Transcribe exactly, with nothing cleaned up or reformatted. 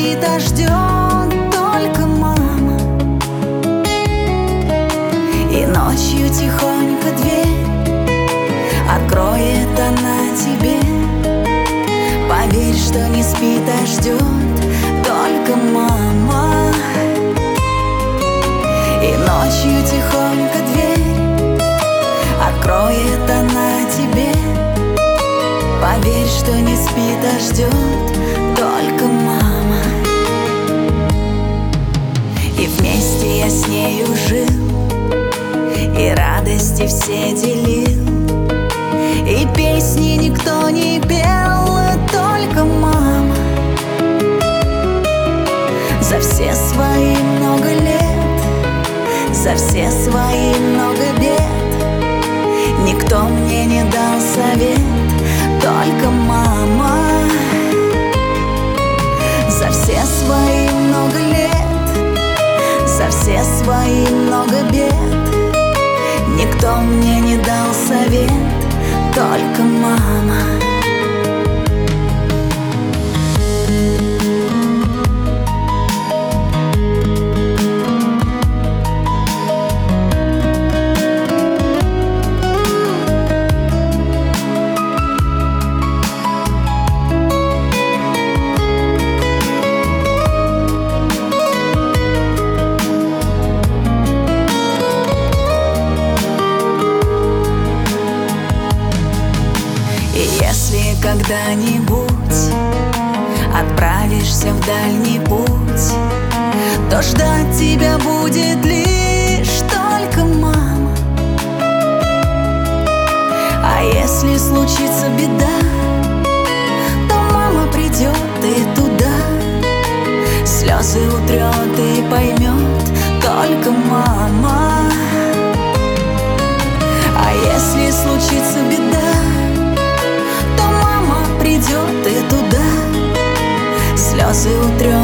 спит, а ждет только мама. И ночью тихонько дверь откроет она тебе. Поверь, что не спит, а ждет только мама. И ночью тихонько дверь откроет она тебе. Поверь, что не спит, а ждет только мама. И вместе я с нею жил, и радости все делил, и песни никто не пел, только мама. За все свои много лет, за все свои много бед, никто мне не дал совет, только мама. За все свои много лет, за все свои много бед, никто мне не дал совет, только мама. Если когда-нибудь отправишься в дальний путь, то ждать тебя будет лишь только мама. А если случится беда, то мама придет и туда, слезы утрет и поймет только мама. А если случится беда, придет и туда, слезы утрет